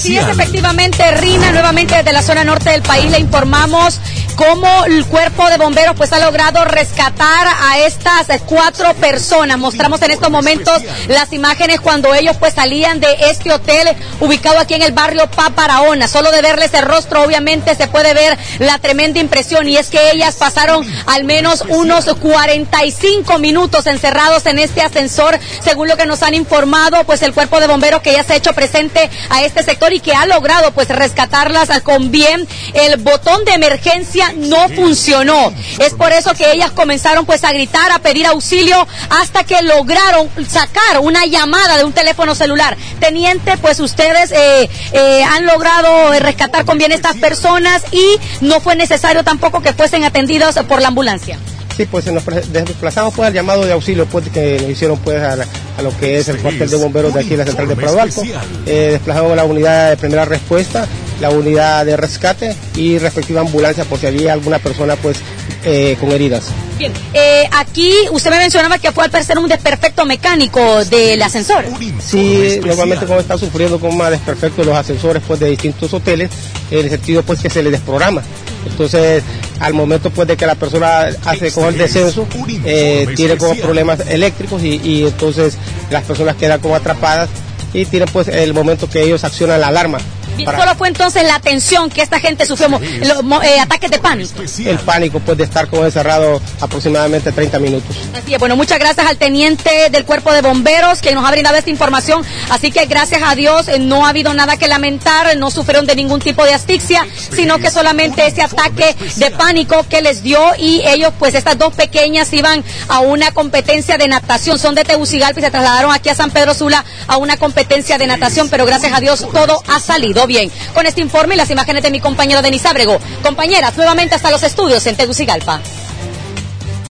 Así es, efectivamente, Rina, nuevamente desde la zona norte del país le informamos cómo el cuerpo de bomberos pues ha logrado rescatar a estas 4 personas. Mostramos en estos momentos las imágenes cuando ellos pues salían de este hotel ubicado aquí en el barrio Paparaona. Solo de verles el rostro obviamente se puede ver la tremenda impresión, y es que ellas pasaron al menos unos 45 minutos encerrados en este ascensor, según lo que nos han informado pues el cuerpo de bomberos, que ya se ha hecho presente a este sector y que ha logrado pues rescatarlas con bien. El botón de emergencia no funcionó, es por eso que ellas comenzaron pues a gritar, a pedir auxilio, hasta que lograron sacar una llamada de un teléfono celular. Teniente, pues ustedes han logrado rescatar con bien estas personas y no fue necesario tampoco que fuesen atendidos por la ambulancia. Sí, pues nos desplazamos pues al llamado de auxilio pues que nos hicieron pues a lo que es el cuartel de bomberos de aquí en la central de Prado Alto. Desplazamos a la unidad de primera respuesta, la unidad de rescate y respectiva ambulancia por si había alguna persona pues con heridas. Bien, aquí usted me mencionaba que fue al parecer un desperfecto mecánico del ascensor. Sí, normalmente como está sufriendo con más desperfectos los ascensores pues de distintos hoteles, en el sentido pues que se les desprograma. Entonces, al momento pues de que la persona hace con el descenso, tiene como problemas eléctricos y entonces las personas quedan como atrapadas y tienen pues el momento que ellos accionan la alarma. Bien, solo fue entonces la tensión que esta gente sufrió, ataques de pánico. El pánico pues de estar como encerrado aproximadamente 30 minutos. Así es, bueno, muchas gracias al teniente del cuerpo de bomberos que nos ha brindado esta información, así que gracias a Dios no ha habido nada que lamentar, no sufrieron de ningún tipo de asfixia, sino que solamente ese ataque de pánico que les dio, y ellos pues estas 2 pequeñas iban a una competencia de natación, son de Tegucigalpa y se trasladaron aquí a San Pedro Sula a una competencia de natación, pero gracias a Dios todo ha salido bien. Con este informe y las imágenes de mi compañero Denis Ábrego. Compañeras, nuevamente hasta los estudios en Tegucigalpa.